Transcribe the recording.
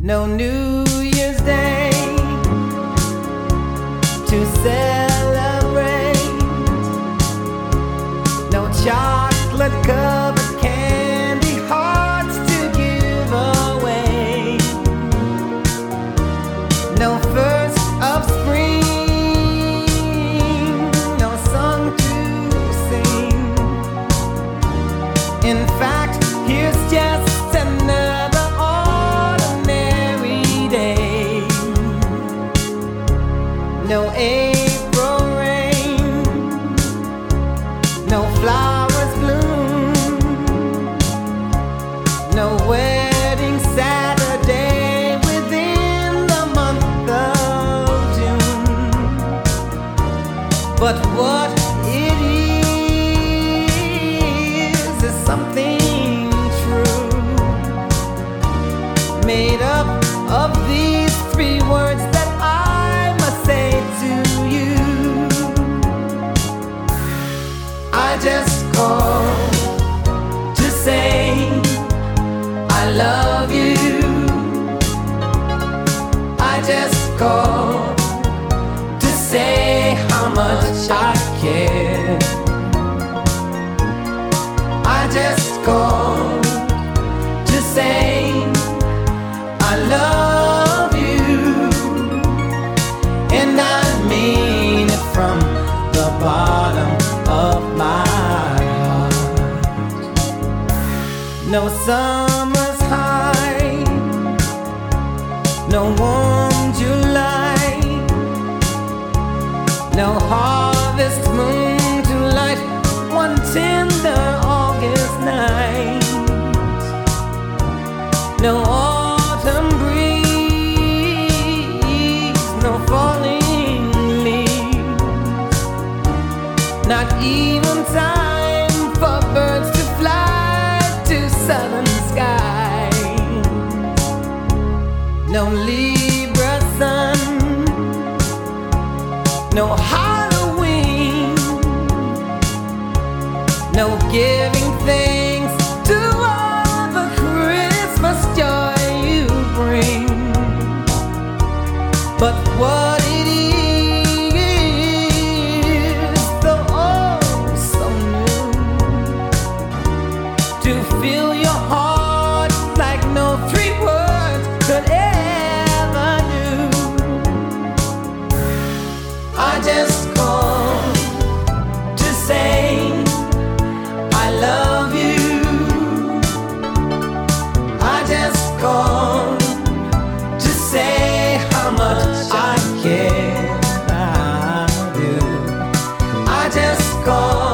No New Year's Day to celebrate. No chocolate covered candy hearts to give away. No first of spring, no song to sing. In fact, here's just another ordinary day. No April rain, no flowers bloom, no wedding Saturday within the month of June. But what it is something true, made up of these three words that I must say to you. I just called to say I love you. I just called to say how much I care. I just called to say I love you, and I mean it from the bottom of my heart. No summer's high, no warm July, no harvest moon to light one tender August night. No autumn breeze, no falling leaves, not even time for birds to fly to southern skies. No Libra sun, no Halloween, no giving thanks to all the Christmas joy you bring. But what it is, though oh so new, to fill your heart like no three words could ever do. I just called to say I love you. I just called to say how much I care. I do. I just called